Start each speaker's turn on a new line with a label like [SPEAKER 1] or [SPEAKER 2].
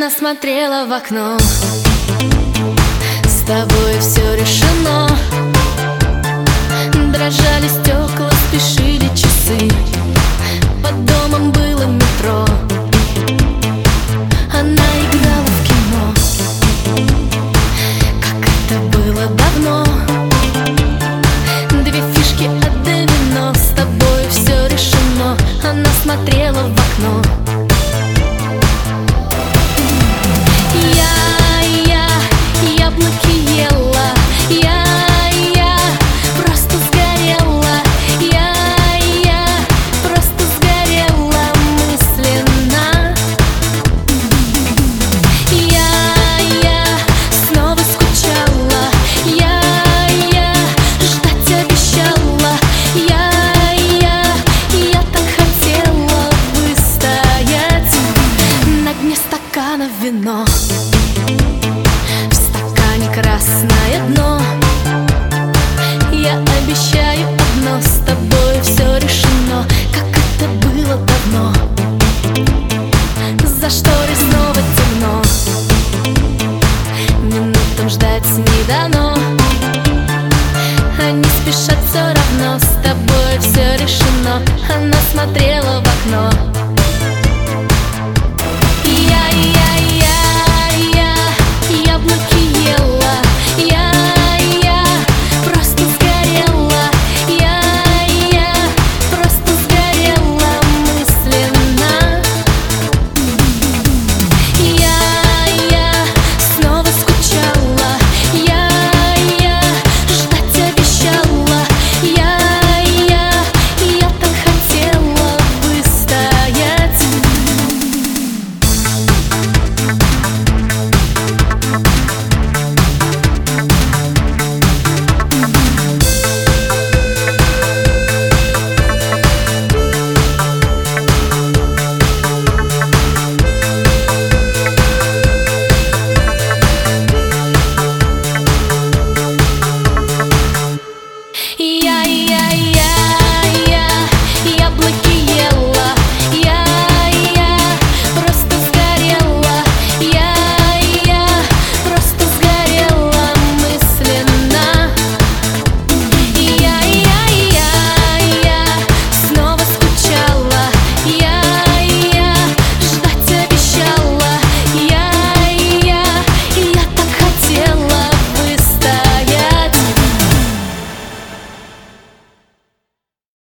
[SPEAKER 1] Она смотрела в окно. С тобой все решено. Дрожали стекла, спешили часы. Под домом было метро. Она играла в кино, как это было давно. Две фишки от домино. С тобой все решено. Она смотрела в окно. Яблоки ела, я просто сгорела, я просто сгорела мысленно. Я снова скучала, я ждать обещала, я так хотела выстоять на дне стакана вино. Красное дно. Я обещаю одно: с тобой все решено, как это было давно. За шторой снова темно, минутам ждать не дано. Они спешат все равно, с тобой все решено. Она смотрела в окно.